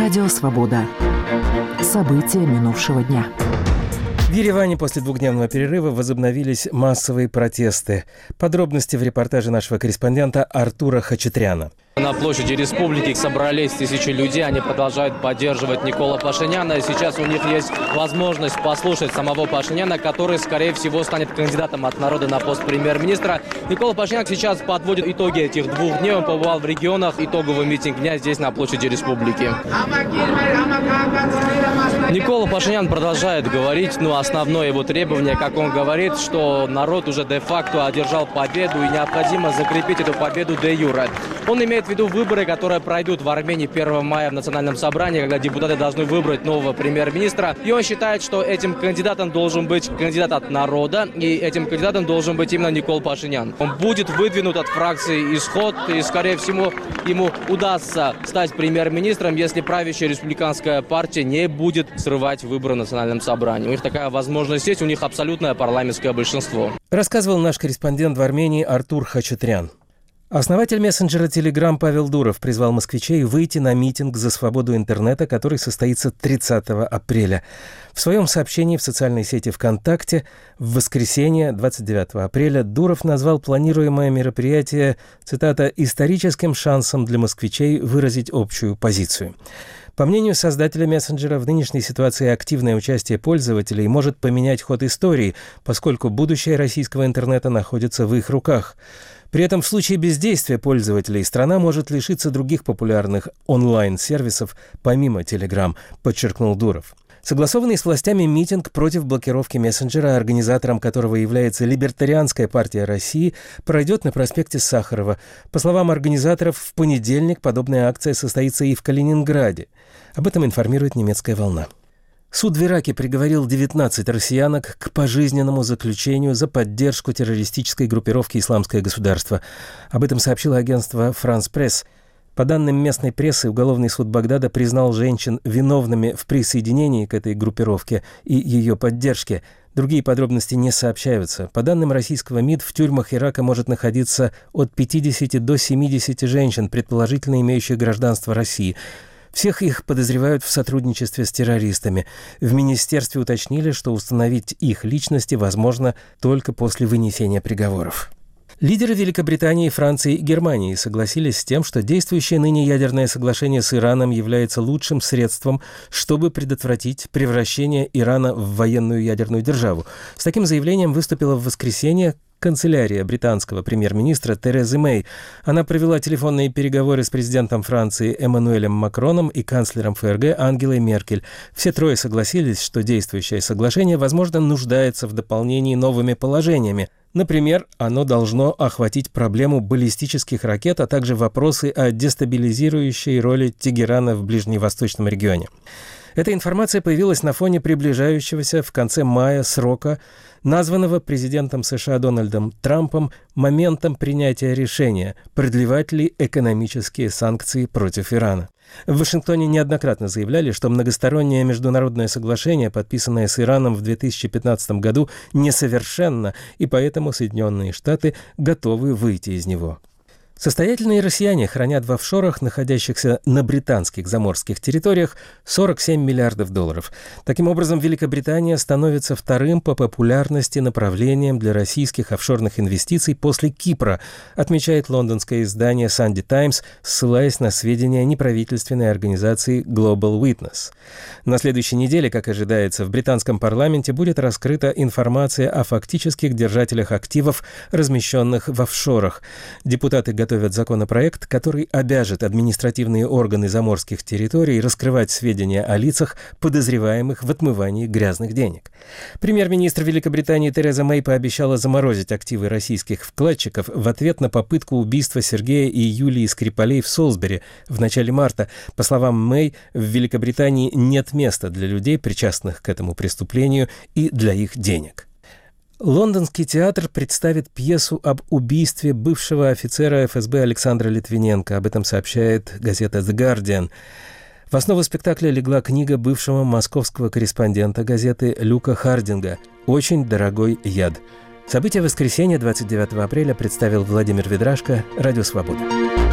Радио «Свобода». События минувшего дня. В Ереване после двухдневного перерыва возобновились массовые протесты. Подробности в репортаже нашего корреспондента Артура Хачатряна. На площади Республики собрались тысячи людей. Они продолжают поддерживать Никола Пашиняна. Сейчас у них есть возможность послушать самого Пашиняна, который, скорее всего, станет кандидатом от народа на пост премьер-министра. Никола Пашинян сейчас подводит итоги этих 2 дней. Он побывал в регионах. Итоговый митинг дня здесь, на площади Республики. Никола Пашинян продолжает говорить, основное его требование, как он говорит, что народ уже де-факто одержал победу и необходимо закрепить эту победу де-юре. Он имеет в виду выборы, которые пройдут в Армении 1 мая в Национальном собрании, когда депутаты должны выбрать нового премьер-министра. И он считает, что этим кандидатом должен быть кандидат от народа, и этим кандидатом должен быть именно Никола Пашинян. Он будет выдвинут от фракции «Исход», и, скорее всего, ему удастся стать премьер-министром, если правящая республиканская партия не будет срывать выборы в Национальном собрании. У них такая возможность есть, у них абсолютное парламентское большинство. Рассказывал наш корреспондент в Армении Артур Хачатрян. Основатель мессенджера Telegram Павел Дуров призвал москвичей выйти на митинг за свободу интернета, который состоится 30 апреля. В своем сообщении в социальной сети ВКонтакте в воскресенье, 29 апреля, Дуров назвал планируемое мероприятие, цитата, «историческим шансом для москвичей выразить общую позицию». По мнению создателя мессенджера, в нынешней ситуации активное участие пользователей может поменять ход истории, поскольку будущее российского интернета находится в их руках. При этом в случае бездействия пользователей страна может лишиться других популярных онлайн-сервисов помимо Telegram, подчеркнул Дуров. Согласованный с властями митинг против блокировки мессенджера, организатором которого является Либертарианская партия России, пройдет на проспекте Сахарова. По словам организаторов, в понедельник подобная акция состоится и в Калининграде. Об этом информирует «Немецкая волна». Суд в Ираке приговорил 19 россиянок к пожизненному заключению за поддержку террористической группировки «Исламское государство». Об этом сообщило агентство «Франс Пресс». По данным местной прессы, уголовный суд Багдада признал женщин виновными в присоединении к этой группировке и ее поддержке. Другие подробности не сообщаются. По данным российского МИД, в тюрьмах Ирака может находиться от 50 до 70 женщин, предположительно имеющих гражданство России. Всех их подозревают в сотрудничестве с террористами. В министерстве уточнили, что установить их личности возможно только после вынесения приговоров. Лидеры Великобритании, Франции и Германии согласились с тем, что действующее ныне ядерное соглашение с Ираном является лучшим средством, чтобы предотвратить превращение Ирана в военную ядерную державу. С таким заявлением выступила в воскресенье канцелярия британского премьер-министра Терезы Мэй. Она провела телефонные переговоры с президентом Франции Эммануэлем Макроном и канцлером ФРГ Ангелой Меркель. Все трое согласились, что действующее соглашение, возможно, нуждается в дополнении новыми положениями. Например, оно должно охватить проблему баллистических ракет, а также вопросы о дестабилизирующей роли Тегерана в ближневосточном регионе. Эта информация появилась на фоне приближающегося в конце мая срока, названного президентом США Дональдом Трампом моментом принятия решения, продлевать ли экономические санкции против Ирана. В Вашингтоне неоднократно заявляли, что многостороннее международное соглашение, подписанное с Ираном в 2015 году, несовершенно, и поэтому Соединенные Штаты готовы выйти из него. Состоятельные россияне хранят в офшорах, находящихся на британских заморских территориях, 47 миллиардов долларов. Таким образом, Великобритания становится вторым по популярности направлением для российских офшорных инвестиций после Кипра, отмечает лондонское издание Sunday Times, ссылаясь на сведения неправительственной организации Global Witness. На следующей неделе, как ожидается, в британском парламенте будет раскрыта информация о фактических держателях активов, размещенных в офшорах. Депутаты готовят законопроект, который обяжет административные органы заморских территорий раскрывать сведения о лицах, подозреваемых в отмывании грязных денег. Премьер-министр Великобритании Тереза Мэй пообещала заморозить активы российских вкладчиков в ответ на попытку убийства Сергея и Юлии Скрипалей в Солсбери в начале марта. По словам Мэй, в Великобритании нет места для людей, причастных к этому преступлению, и для их денег. Лондонский театр представит пьесу об убийстве бывшего офицера ФСБ Александра Литвиненко. Об этом сообщает газета «The Guardian». В основу спектакля легла книга бывшего московского корреспондента газеты Люка Хардинга «Очень дорогой яд». Событие воскресенья 29 апреля представил Владимир Ведрашко, Радио «Свобода».